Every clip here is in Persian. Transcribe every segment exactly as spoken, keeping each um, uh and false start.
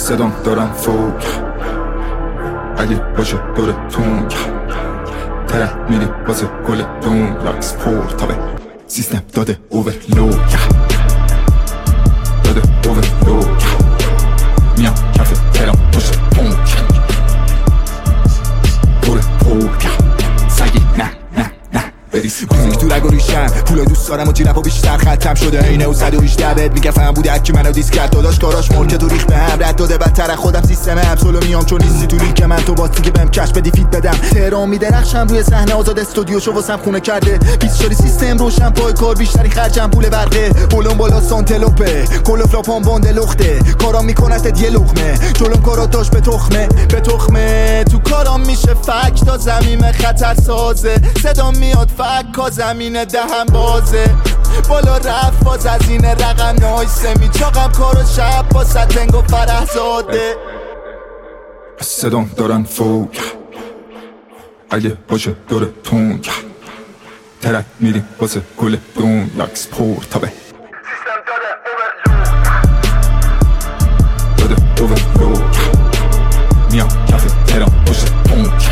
صدام دارم فوق اگه باشه دورتون طرف میری واسه گل دون لاکس پور تابه سیستم داده اوورلود داده اوورلود میام کف ترام پشت پونک پور پور سگی نه نه نه بریز موزیک تو رگ و ریشم پولای دوست دارم و جیرپ و بیشتر ختم شده اینه و صد و هجده بت میگه فهم بوده اکی منو دیس کرد داداش کاراش ملکه تو ریخ به هم رد داده بدتر خودم سیستم هم سولو میام چون نیستی تو لیگ من تو باسی که بهم کش بدی فیت بدم تهران میدرخشم روی صحنه آزاد استودیو شو واسم خونه کرده بیست شاری سیستم روشن پای کار بیشتری خرجم پول برقه بولون بالا سانتلوپه کل فلاپام باند لخته کارام میکنت یه لقمه جلوم کاراتاش به تخمه به تخمه تو کارام میشه فک تا زمین خطر سازه صدا میاد فک کا زمین دهم بازه بالا رفت باز از این رقم نایسه میچاقم کارو شب با ستنگ و فرح زاده صدام دارن فوق اگه باشه دورتون طرف میریم واسه گل دون لاکس پور تابه سیستم داده اوورلود داده اوورلود میام کف ترام پشت پونک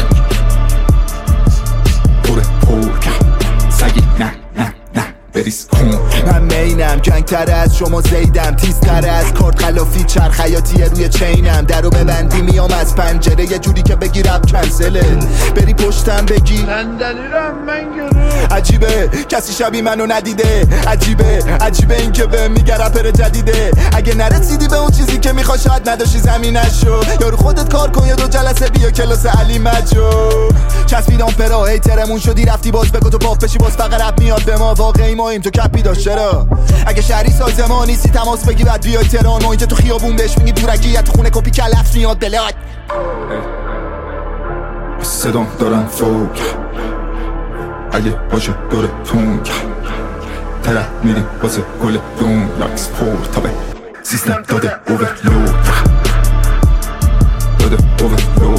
پور پور سگی نه نه نه بریز کن من مینم جنگ تر از شما زیدم تیز تر از کارت خلافی چرخ حیاتیه روی چینم درو ببندی میام از پنجره یه جوری که بگی رب کنسله بری پشتم بگی صندلیرم من گرفت عجیبه کسی شبیه منو ندیده عجیبه عجیبه این که به میگه رپر جدیده اگه نرسیدی به اون چیزی که میخوای شاید نداشتی زمینشو یارو خودت کار کن یا دو جلسه بیا کلاس علی مجو چسبیدم پرا هیترمون شدی رفتی باز بگو تو پاپ بشی باز فقط رپ میاد به ما واقعی ماییم تو کپی داشت چرا اگه شهری سازمان نیستی تماس بگی بعد بیای تهران ما اینجا تو خیابون بهش میگی دورگیت خونه کپی کلفت میاد بلاد صدام دارن فوق اگه باشه دورتون طرف میری واسه گل دون لاکس پور تابه سیستم داده اوورلود داده اوورلود